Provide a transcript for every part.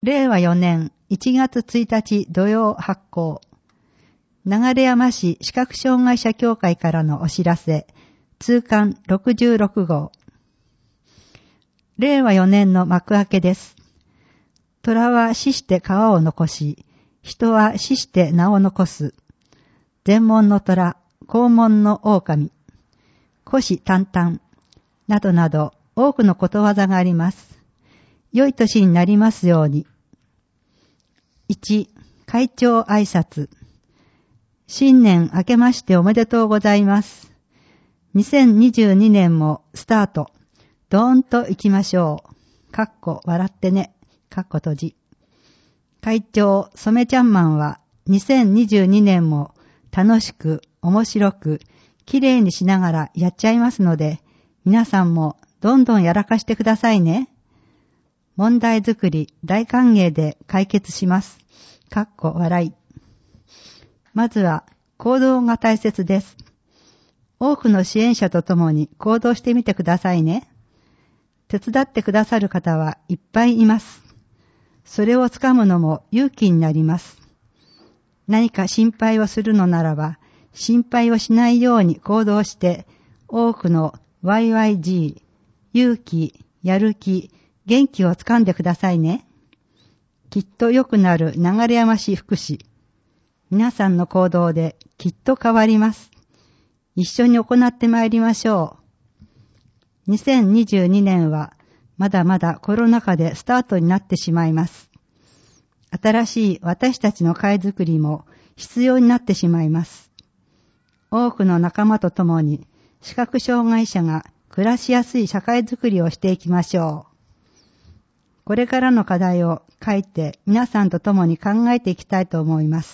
令和4年1月1日土曜発行。流山市視覚障害者協会からのお知らせ。通刊66号。令和4年の幕開けです。虎は死して皮を残し、人は死して名を残す。前門の虎、後門の狼、虎視眈々、などなど多くのことわざがあります。良い年になりますように。1、会長挨拶。新年明けましておめでとうございます。2022年もスタート。ドーンと行きましょう。かっこ笑ってね。かっこ閉じ。会長染ちゃんマンは2022年も楽しく面白くきれいにしながらやっちゃいますので、皆さんもどんどんやらかしてくださいね。問題作り大歓迎で解決します。かっこ笑い。まずは行動が大切です。多くの支援者とともに行動してみてくださいね。手伝ってくださる方はいっぱいいます。それをつかむのも勇気になります。何か心配をするのならば、心配をしないように行動して、多くの YYG、勇気、やる気、元気をつかんでくださいね。きっと良くなる流山市福祉。皆さんの行動できっと変わります。一緒に行ってまいりましょう。2022年はまだまだコロナ禍でスタートになってしまいます。新しい私たちの会づくりも必要になってしまいます。多くの仲間と共に視覚障害者が暮らしやすい社会づくりをしていきましょう。これからの課題を書いて皆さんと共に考えていきたいと思います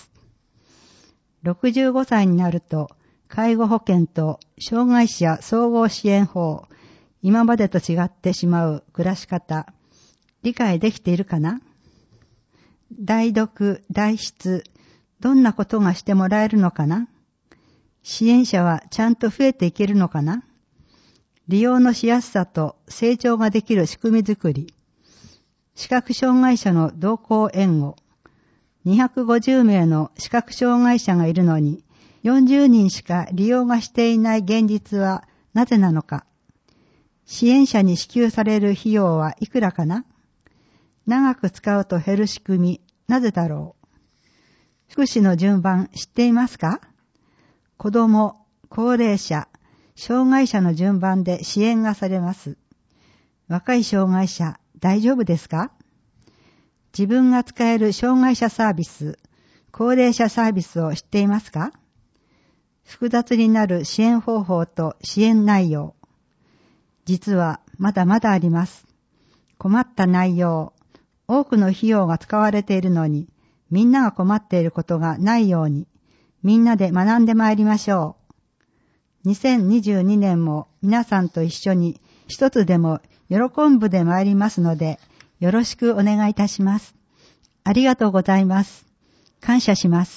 。65歳になると介護保険と障害者総合支援法、今までと違ってしまう暮らし方、理解できているかな？代読、代筆、どんなことがしてもらえるのかな？支援者はちゃんと増えていけるのかな？利用のしやすさと成長ができる仕組みづくり、視覚障害者の同行援護、250名の視覚障害者がいるのに、40人しか利用がしていない現実はなぜなのか。支援者に支給される費用はいくらかな？長く使うと減る仕組み、なぜだろう。福祉の順番知っていますか？子ども、高齢者、障害者の順番で支援がされます。若い障害者、大丈夫ですか？自分が使える障害者サービス、高齢者サービスを知っていますか？複雑になる支援方法と支援内容。実はまだまだあります。困った内容、多くの費用が使われているのに、みんなが困っていることがないように、みんなで学んでまいりましょう。2022年も皆さんと一緒に一つでも喜ぶでまいりますので、よろしくお願いいたします。ありがとうございます。感謝します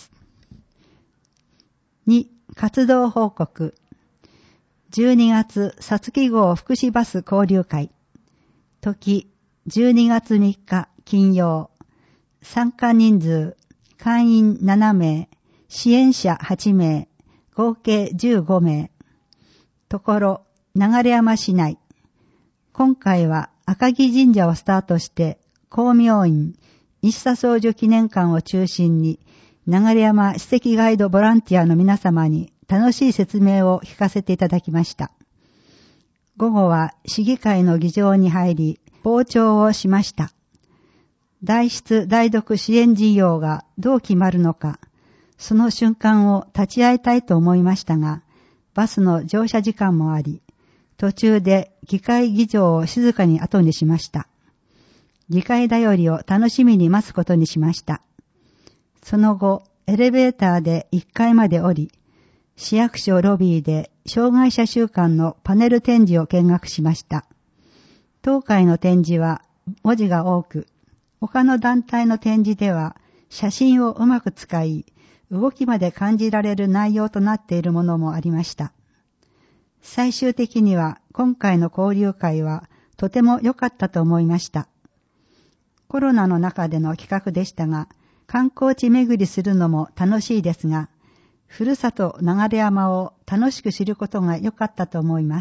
。2、活動報告。12月皐月号福祉バス交流会。時、12月3日金曜。参加人数、会員7名、支援者8名、合計15名。ところ、流山市内。今回は赤城神社をスタートして、光明院、一茶宗樹記念館を中心に、流山史跡ガイドボランティアの皆様に楽しい説明を聞かせていただきました。午後は市議会の議場に入り、傍聴をしました。代筆代読支援事業がどう決まるのか、その瞬間を立ち会いたいと思いましたが、バスの乗車時間もあり、途中で議会議場を静かに後にしました。議会だよりを楽しみに待つことにしました。その後、エレベーターで1階まで降り、市役所ロビーで障害者週間のパネル展示を見学しました。当会の展示は文字が多く、他の団体の展示では写真をうまく使い、動きまで感じられる内容となっているものもありました。最終的には今回の交流会はとても良かったと思いました。 コロナの中での企画でしたが、観光地巡りするのも楽しいですが、ふるさと流山を楽しく知ることが良かったと思います。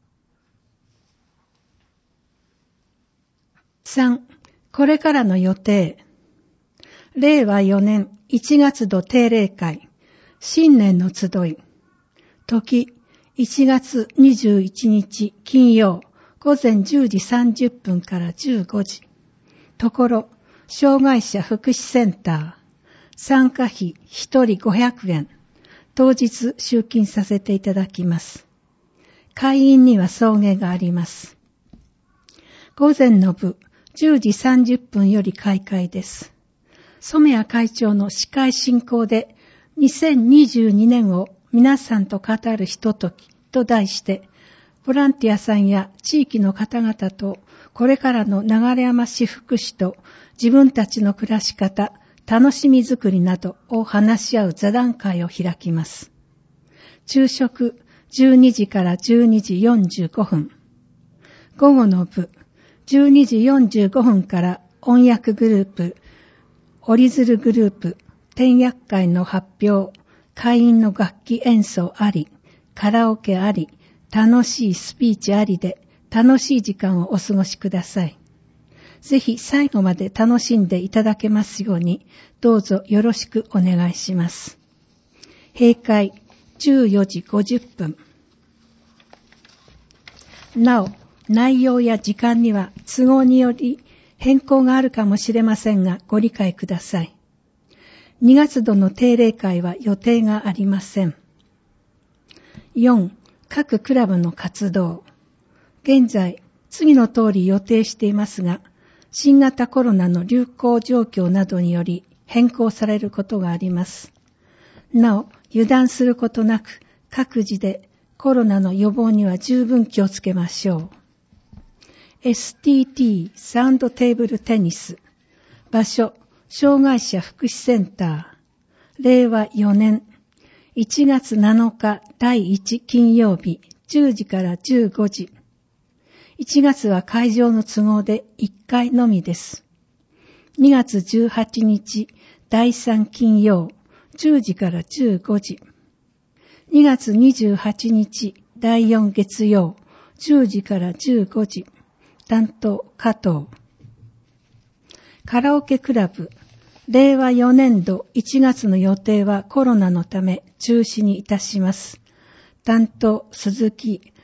3、これからの予定。令和4年1月度定例会、新年の集い。時、1月21日金曜、午前10時30分から15時。ところ、障害者福祉センター。参加費1人500円。当日集金させていただきます。会員には送迎があります。午前の部、10時30分より開会です。染谷会長の司会進行で、2022年を皆さんと語るひとときと題して、ボランティアさんや地域の方々と、これからの流山市福祉と自分たちの暮らし方、楽しみづくりなどを話し合う座談会を開きます。昼食12時から12時45分。午後の部、12時45分から音楽グループ、折り鶴グループ、天薬会の発表、会員の楽器演奏あり、カラオケあり、楽しいスピーチありで楽しい時間をお過ごしください。ぜひ最後まで楽しんでいただけますように、どうぞよろしくお願いします。閉会14時50分。なお、内容や時間には都合により変更があるかもしれませんが、ご理解ください。2月度の定例会は予定がありません。4、各クラブの活動。現在、次の通り予定していますが、新型コロナの流行状況などにより変更されることがあります。なお、油断することなく、各自でコロナの予防には十分気をつけましょう。STT サウンドテーブルテニス。場所、障害者福祉センター。令和4年1月7日第1金曜日10時から15時。1月は会場の都合で1回のみです。2月18日第3金曜10時から15時。2月28日第4月曜10時から15時。担当加藤。カラオケクラブ。令和4年度1月の予定はコロナのため中止にいたします。担当鈴木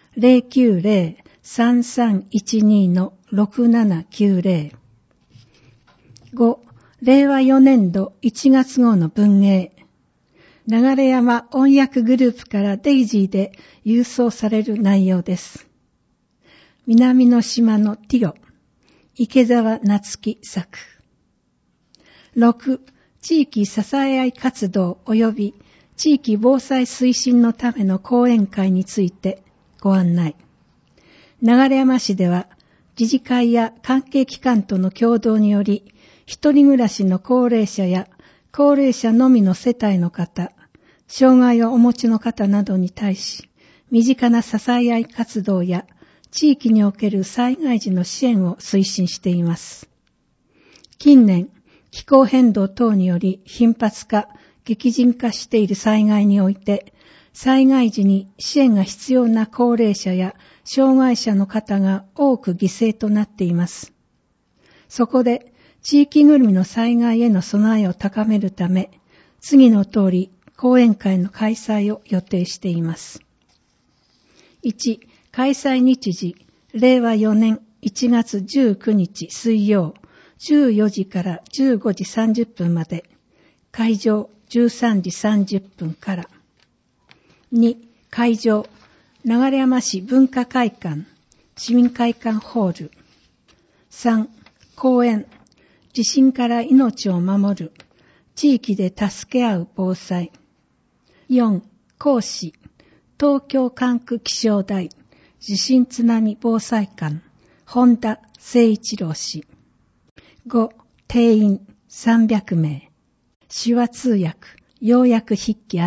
090-3312-6790。5、令和4年度1月号の文芸。流山音楽グループからデイジーで郵送される内容です。南の島のティオ、池澤夏樹作。6、地域支え合い活動及び地域防災推進のための講演会についてご案内。流山市では自治会や関係機関との共同により、一人暮らしの高齢者や高齢者のみの世帯の方、障害をお持ちの方などに対し、身近な支え合い活動や地域における災害時の支援を推進しています。近年、気候変動等により頻発化、激甚化している災害において、災害時に支援が必要な高齢者や障害者の方が多く犠牲となっています。そこで、地域ぐるみの災害への備えを高めるため、次の通り講演会の開催を予定しています。1、開催日時、令和4年1月19日水曜、14時から15時30分まで、会場13時30分から。2、会場、流山市文化会館、市民会館ホール。3、講演、地震から命を守る、地域で助け合う防災。4、講師、東京管区気象台、地震津波防災館、本田誠一郎氏。5、定員300名。手話通訳、要約筆記あ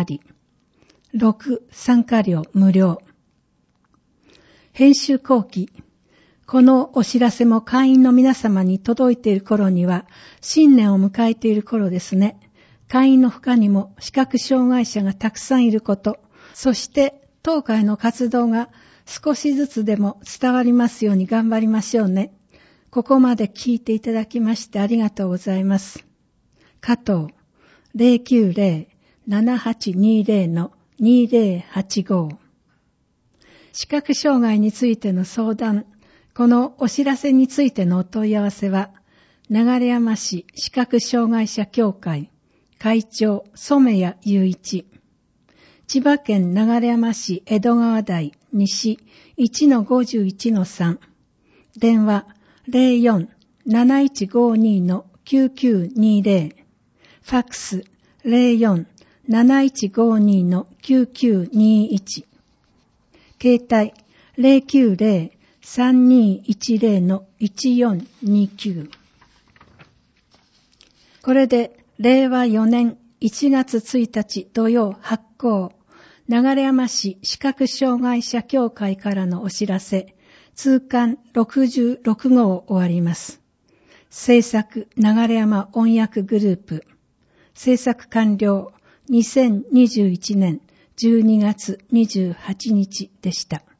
り。6、参加料無料。編集後期、 このお知らせも会員の皆様に届いている頃には、新年を迎えている頃ですね。会員の他にも視覚障害者がたくさんいること、そして当会の活動が少しずつでも伝わりますように頑張りましょうね。ここまで聞いていただきましてありがとうございます。加藤 090-7820-2085 視覚障害についての相談、このお知らせについてのお問い合わせは、流山市視覚障害者協会会長染谷雄一、千葉県流山市江戸川台西 1-51-3、電話 04-7152-9920、ファックス 04-7152-9921、携帯 090-3210-1429。これで令和4年1月1日土曜発行、流山市視覚障害者協会からのお知らせ、通刊66号を終わります。制作流山音訳グループ、制作完了2021年12月28日でした。